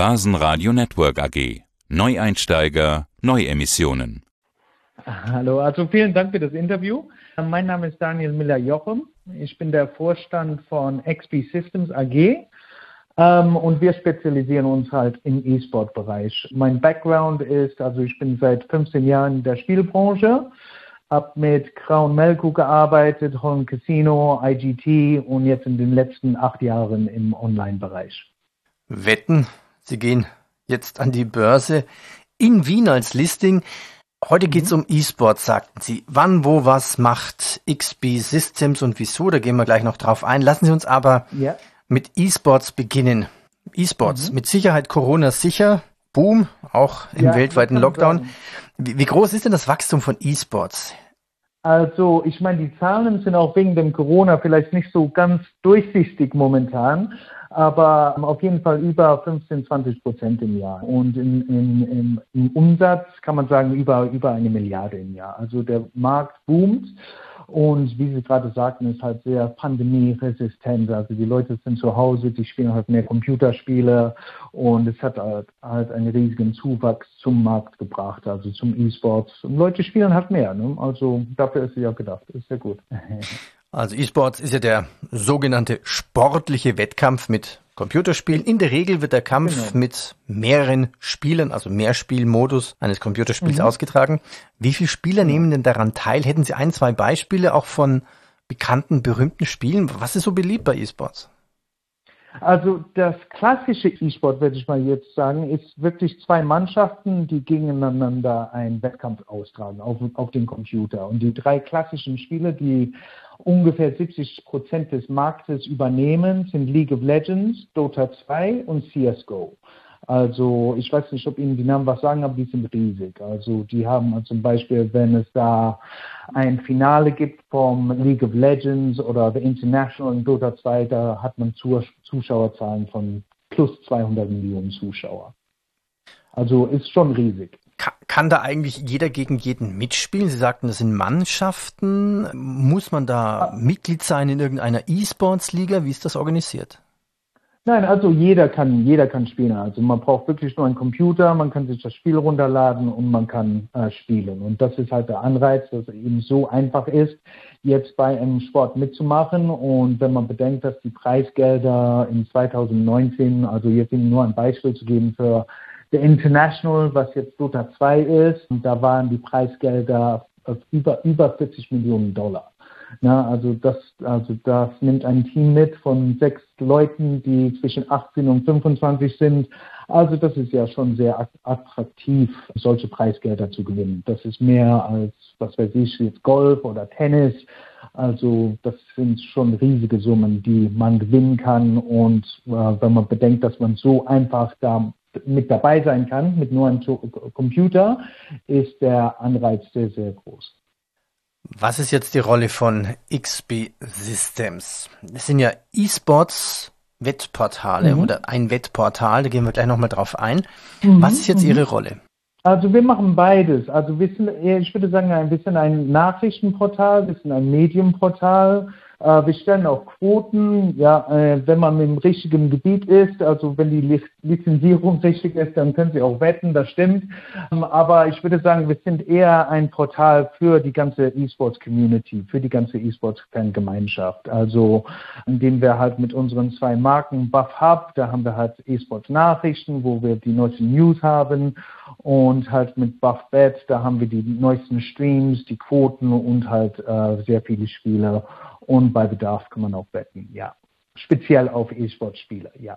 Börsenradio Network AG. Neueinsteiger, Neuemissionen. Hallo, also vielen Dank für das Interview. Mein Name ist Daniel Müller-Jochem. Ich bin der Vorstand von XP Systems AG. Und wir spezialisieren uns halt im E-Sport-Bereich. Mein Background ist, also ich bin seit 15 Jahren in der Spielbranche, habe mit Crown Melco gearbeitet, Home Casino, IGT und jetzt in den letzten 8 Jahren im Online-Bereich. Wetten, Sie gehen jetzt an die Börse in Wien als Listing. Heute geht es um E-Sport, sagten Sie. Wann, wo, was macht XP Systems und wieso? Da gehen wir gleich noch drauf ein. Lassen Sie uns aber mit E-Sports beginnen. E-Sports, mit Sicherheit Corona sicher. Boom, auch im weltweiten Lockdown. Wie groß ist denn das Wachstum von E-Sports? Also ich meine, die Zahlen sind auch wegen dem Corona vielleicht nicht so ganz durchsichtig momentan, aber auf jeden Fall über 15-20% im Jahr. Und im Umsatz kann man sagen über 1 Milliarde im Jahr. Also der Markt boomt. Und wie Sie gerade sagten, ist halt sehr pandemieresistent. Also die Leute sind zu Hause, die spielen halt mehr Computerspiele und es hat halt einen riesigen Zuwachs zum Markt gebracht, also zum E-Sports. Und Leute spielen halt mehr, ne? Also dafür ist es ja gedacht, ist sehr gut. Also E-Sports ist ja der sogenannte sportliche Wettkampf mit Computerspielen. In der Regel wird der Kampf mit mehreren Spielern, also Mehrspielmodus eines Computerspiels ausgetragen. Wie viele Spieler nehmen denn daran teil? Hätten Sie 1, 2 Beispiele auch von bekannten, berühmten Spielen? Was ist so beliebt bei E-Sports? Also das klassische E-Sport, würde ich mal jetzt sagen, ist wirklich 2 Mannschaften, die gegeneinander einen Wettkampf austragen auf dem Computer. Und die 3 klassischen Spiele, die ungefähr 70% des Marktes übernehmen, sind League of Legends, Dota 2 und CSGO. Also ich weiß nicht, ob Ihnen die Namen was sagen, aber die sind riesig. Also die haben zum Beispiel, wenn es da ein Finale gibt vom League of Legends oder The International in Dota 2, da hat man Zuschauerzahlen von plus 200 Millionen Zuschauer. Also ist schon riesig. Kann da eigentlich jeder gegen jeden mitspielen? Sie sagten, das sind Mannschaften. Muss man da Mitglied sein in irgendeiner E-Sports-Liga? Wie ist das organisiert? Nein, also jeder kann spielen. Also man braucht wirklich nur einen Computer, man kann sich das Spiel runterladen und man kann spielen. Und das ist halt der Anreiz, dass es eben so einfach ist, jetzt bei einem Sport mitzumachen. Und wenn man bedenkt, dass die Preisgelder in 2019, also jetzt Ihnen nur ein Beispiel zu geben für The International, was jetzt Dota 2 ist, und da waren die Preisgelder über 40 Millionen Dollar. Na, also das nimmt ein Team mit von 6 Leuten, die zwischen 18 und 25 sind. Also das ist ja schon sehr attraktiv, solche Preisgelder zu gewinnen. Das ist mehr als, was weiß ich, jetzt Golf oder Tennis. Also das sind schon riesige Summen, die man gewinnen kann. Und wenn man bedenkt, dass man so einfach da mit dabei sein kann, mit nur einem Computer, ist der Anreiz sehr, sehr groß. Was ist jetzt die Rolle von XP Systems? Das sind ja E-Sports-Wettportale oder ein Wettportal, da gehen wir gleich nochmal drauf ein. Was ist jetzt Ihre Rolle? Also wir machen beides. Also ich würde sagen, wir sind ein Nachrichtenportal, wir sind ein Medienportal. Wir stellen auch Quoten, wenn man im richtigen Gebiet ist, also wenn die Lizenzierung richtig ist, dann können Sie auch wetten, das stimmt. Aber ich würde sagen, wir sind eher ein Portal für die ganze E-Sports-Community, für die ganze E-Sports-Fangemeinschaft. Also indem wir halt mit unseren 2 Marken, Buff Hub, da haben wir halt E-Sports-Nachrichten, wo wir die neuesten News haben, und halt mit Buff Bet, da haben wir die neuesten Streams, die Quoten und halt sehr viele Spiele. Und bei Bedarf kann man auch wetten, ja. Speziell auf E-Sport-Spiele, ja.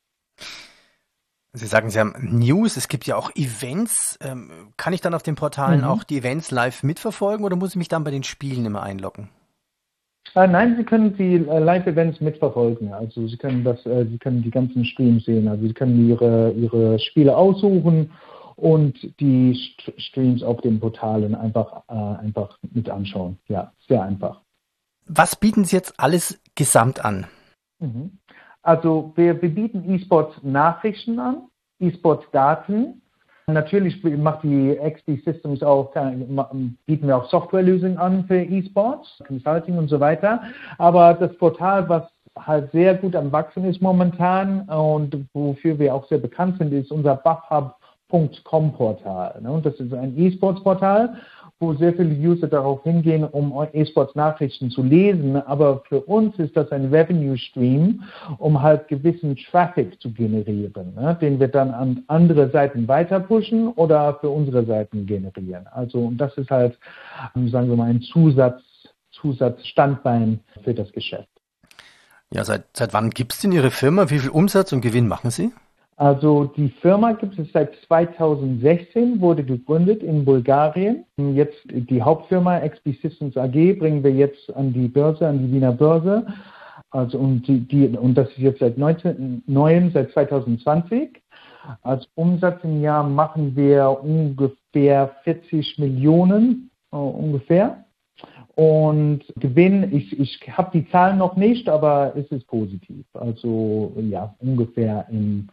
Sie sagen, Sie haben News, es gibt ja auch Events. Kann ich dann auf den Portalen auch die Events live mitverfolgen oder muss ich mich dann bei den Spielen immer einloggen? Nein, Sie können die Live-Events mitverfolgen. Also Sie können die ganzen Streams sehen. Also Sie können Ihre Spiele aussuchen und die Streams auf den Portalen einfach mit anschauen. Ja, sehr einfach. Was bieten Sie jetzt alles gesamt an? Also wir bieten E-Sports-Nachrichten an, E-Sports-Daten. Natürlich macht die XP Systems auch, bieten wir auch Softwarelösungen an für E-Sports, Consulting und so weiter. Aber das Portal, was halt sehr gut am Wachsen ist momentan und wofür wir auch sehr bekannt sind, ist unser buffhub.com-Portal. Ne? Und das ist ein E-Sports-Portal, wo sehr viele User darauf hingehen, um E-Sports-Nachrichten zu lesen. Aber für uns ist das ein Revenue-Stream, um halt gewissen Traffic zu generieren, ne? Den wir dann an andere Seiten weiter pushen oder für unsere Seiten generieren. Also und das ist halt, sagen wir mal, ein Zusatzstandbein für das Geschäft. Ja, seit wann gibt es denn Ihre Firma? Wie viel Umsatz und Gewinn machen Sie? Also die Firma gibt es seit 2016, wurde gegründet in Bulgarien. Jetzt die Hauptfirma XP Systems AG bringen wir jetzt an die Börse, an die Wiener Börse. Also und das ist jetzt seit 2020. Als Umsatz im Jahr machen wir ungefähr 40 Millionen ungefähr. Und Gewinn, ich habe die Zahlen noch nicht, aber es ist positiv. Also ja, ungefähr im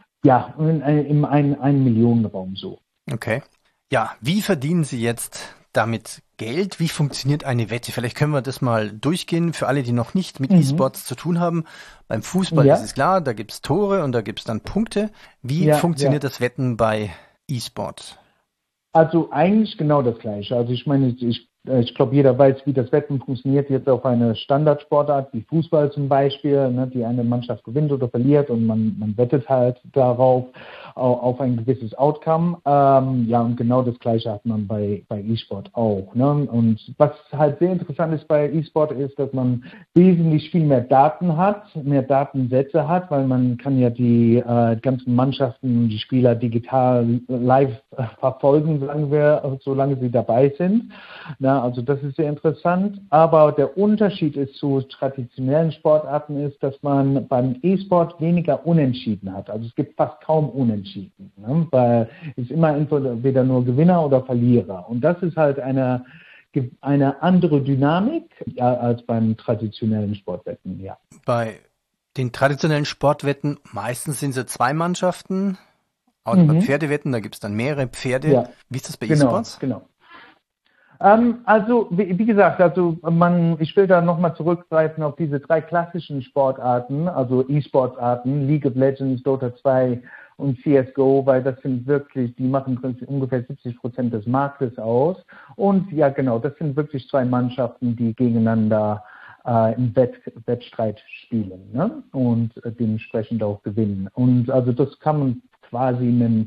1 Millionen Raum so. Okay. Ja, wie verdienen Sie jetzt damit Geld? Wie funktioniert eine Wette? Vielleicht können wir das mal durchgehen für alle, die noch nicht mit E-Sports zu tun haben. Beim Fußball ist es klar, da gibt es Tore und da gibt es dann Punkte. Wie funktioniert das Wetten bei E-Sport? Also eigentlich genau das Gleiche. Also ich meine, ich glaube, jeder weiß, wie das Wetten funktioniert. Jetzt auf eine Standardsportart wie Fußball zum Beispiel, ne, die eine Mannschaft gewinnt oder verliert und man wettet halt darauf, auf ein gewisses Outcome. Und genau das Gleiche hat man bei E-Sport auch. Ne? Und was halt sehr interessant ist bei E-Sport ist, dass man wesentlich viel mehr Daten hat, mehr Datensätze hat, weil man kann ja die ganzen Mannschaften, die Spieler digital live verfolgen, sagen wir, solange sie dabei sind. Na, also das ist sehr interessant. Aber der Unterschied ist zu traditionellen Sportarten ist, dass man beim E-Sport weniger Unentschieden hat. Also es gibt fast kaum Unentschieden, ne? Weil es immer entweder nur Gewinner oder Verlierer. Und das ist halt eine andere Dynamik als beim traditionellen Sportwetten, ja. Bei den traditionellen Sportwetten, meistens sind es 2 Mannschaften. Auch bei Pferdewetten, da gibt es dann mehrere Pferde. Ja. Wie ist das bei E-Sports? Genau. Also, wie gesagt, ich will da nochmal zurückgreifen auf diese 3 klassischen Sportarten, also E-Sports-Arten, League of Legends, Dota 2 und CSGO, weil das sind wirklich, die machen ungefähr 70% des Marktes aus. Und ja, genau, das sind wirklich 2 Mannschaften, die gegeneinander im Wettstreit spielen, ne? Und dementsprechend auch gewinnen. Und also das kann man quasi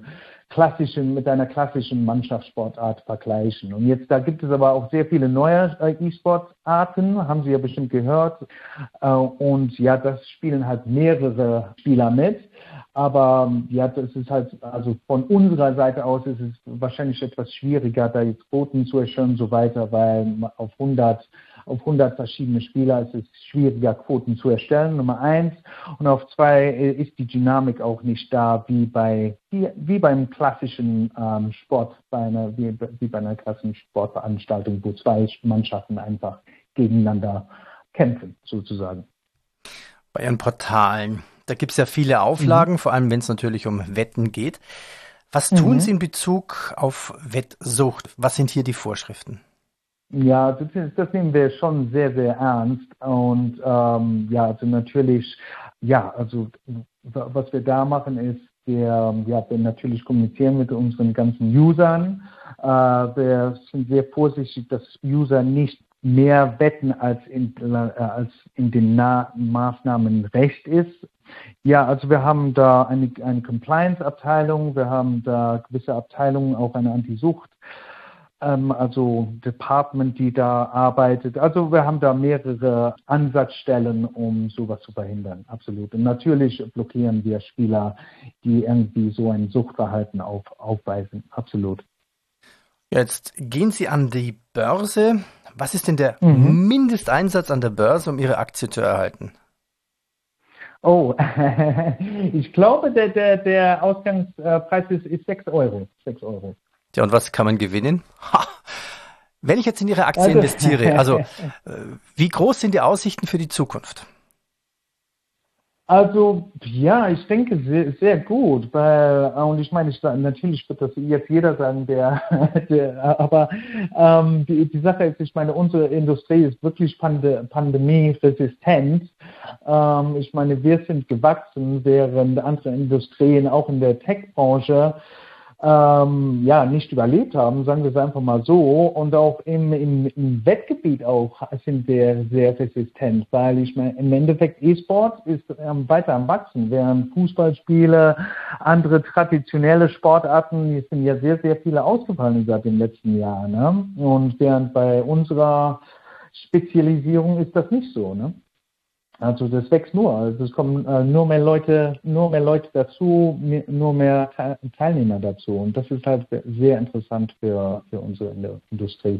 mit einer klassischen Mannschaftssportart vergleichen. Und jetzt, da gibt es aber auch sehr viele neue E-Sport-Arten, haben Sie ja bestimmt gehört. Und ja, das spielen halt mehrere Spieler mit. Aber ja, das ist halt, also von unserer Seite aus ist es wahrscheinlich etwas schwieriger, da jetzt Quoten zu erstellen und so weiter, weil auf 100 verschiedene Spieler ist es schwieriger, Quoten zu erstellen, Nummer 1. Und auf 2 ist die Dynamik auch nicht da, wie beim klassischen Sport, wie bei einer klassischen Sportveranstaltung, wo 2 Mannschaften einfach gegeneinander kämpfen, sozusagen. Bei Ihren Portalen, da gibt es ja viele Auflagen, vor allem wenn es natürlich um Wetten geht. Was tun Sie in Bezug auf Wettsucht? Was sind hier die Vorschriften? Ja, das nehmen wir schon sehr, sehr ernst. Und also natürlich, also was wir da machen ist, wir natürlich kommunizieren mit unseren ganzen Usern. Wir sind sehr vorsichtig, dass User nicht mehr wetten, als in den Maßnahmen recht ist. Ja, also wir haben da eine Compliance-Abteilung, wir haben da gewisse Abteilungen, auch eine Anti-Sucht, also Department, die da arbeitet. Also wir haben da mehrere Ansatzstellen, um sowas zu verhindern, absolut. Und natürlich blockieren wir Spieler, die irgendwie so ein Suchtverhalten aufweisen, absolut. Jetzt gehen Sie an die Börse. Was ist denn der Mindesteinsatz an der Börse, um Ihre Aktie zu erhalten? Oh, ich glaube, der Ausgangspreis ist 6 Euro. 6 Euro. Ja, und was kann man gewinnen? Wenn ich jetzt in Ihre Aktie investiere, also wie groß sind die Aussichten für die Zukunft? Also, ja, ich denke sehr, sehr gut, weil, und ich meine, natürlich wird das jetzt jeder sagen, aber die Sache ist, ich meine, unsere Industrie ist wirklich pandemieresistent. Ich meine, wir sind gewachsen, während andere Industrien, auch in der Tech-Branche, nicht überlebt haben, sagen wir es einfach mal so. Und auch im Wettgebiet auch sind wir sehr resistent, weil ich meine, im Endeffekt E-Sport ist weiter am Wachsen, während Fußballspiele, andere traditionelle Sportarten, die sind ja sehr, sehr viele ausgefallen seit den letzten Jahren. Ne? Und während bei unserer Spezialisierung ist das nicht so, ne? Also das wächst nur. Also es kommen nur mehr Leute dazu, nur mehr Teilnehmer dazu. Und das ist halt sehr interessant für unsere Industrie.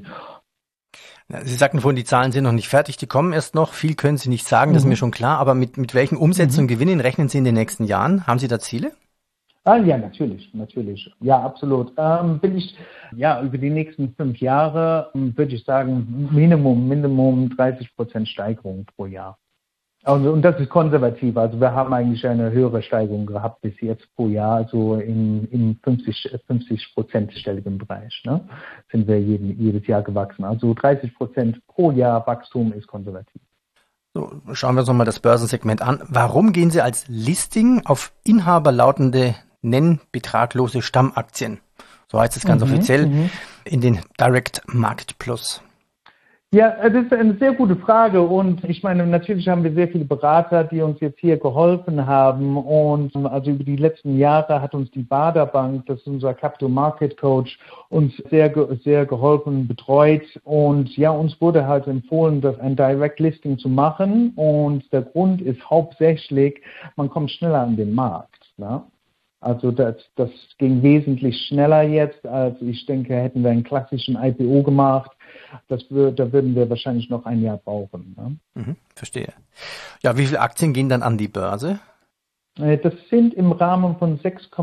Sie sagten vorhin, die Zahlen sind noch nicht fertig, die kommen erst noch. Viel können Sie nicht sagen, das ist mir schon klar. Aber mit welchen Umsätzen und Gewinnen rechnen Sie in den nächsten Jahren? Haben Sie da Ziele? Ja, natürlich. Ja, absolut. Über die nächsten 5 Jahre würde ich sagen, Minimum 30% Steigerung pro Jahr. Und das ist konservativ. Also wir haben eigentlich eine höhere Steigerung gehabt bis jetzt pro Jahr, also im 50%-stelligen Bereich. Ne? Sind wir jedes Jahr gewachsen. Also 30% pro Jahr Wachstum ist konservativ. So, schauen wir uns nochmal das Börsensegment an. Warum gehen Sie als Listing auf inhaberlautende nennbetraglose Stammaktien? So heißt es ganz offiziell in den Direct Market Plus. Ja, das ist eine sehr gute Frage und ich meine, natürlich haben wir sehr viele Berater, die uns jetzt hier geholfen haben und also über die letzten Jahre hat uns die Baader Bank, das ist unser Capital Market Coach, uns sehr geholfen, betreut und ja, uns wurde halt empfohlen, das ein Direct Listing zu machen und der Grund ist hauptsächlich, man kommt schneller an den Markt, ne? Also das ging wesentlich schneller jetzt, als ich denke, hätten wir einen klassischen IPO gemacht. Da würden wir wahrscheinlich noch ein Jahr brauchen. Ne? Verstehe. Ja, wie viele Aktien gehen dann an die Börse? Das sind im Rahmen von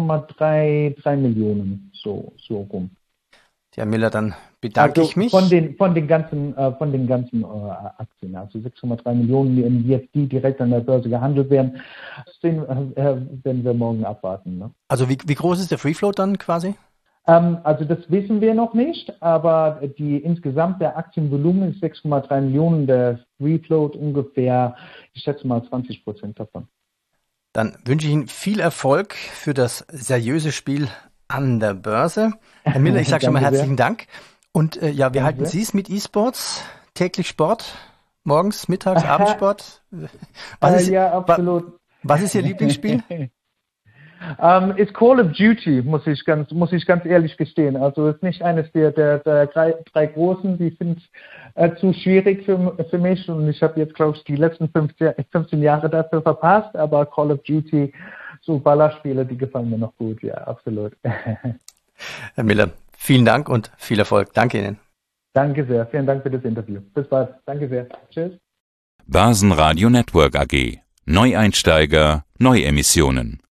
6,3 Millionen, so rum. Herr Miller, dann bedanke ich mich. Von den ganzen Aktien, also 6,3 Millionen, die direkt an der Börse gehandelt werden, werden wir morgen abwarten. Ne? Also wie groß ist der Free Float dann quasi? Also das wissen wir noch nicht, aber insgesamt der Aktienvolumen ist 6,3 Millionen, der Free Float ungefähr, ich schätze mal 20% davon. Dann wünsche ich Ihnen viel Erfolg für das seriöse Spiel an der Börse. Herr Miller, ich sage schon mal herzlichen Dank. Und wir halten Sie es mit E-Sports, täglich Sport, morgens, mittags, Abendsport. Ja, absolut. Was ist Ihr Lieblingsspiel? Ist Call of Duty, muss ich ganz ehrlich gestehen. Also ist nicht eines der drei großen, die sind zu schwierig für mich und ich habe jetzt, glaube ich, die letzten 15 Jahre dafür verpasst, aber Call of Duty, so Ballerspiele, die gefallen mir noch gut, ja, absolut. Herr Miller, vielen Dank und viel Erfolg. Danke Ihnen. Danke sehr, vielen Dank für das Interview. Bis bald, danke sehr. Tschüss. Börsenradio Network AG. Neueinsteiger, Neuemissionen.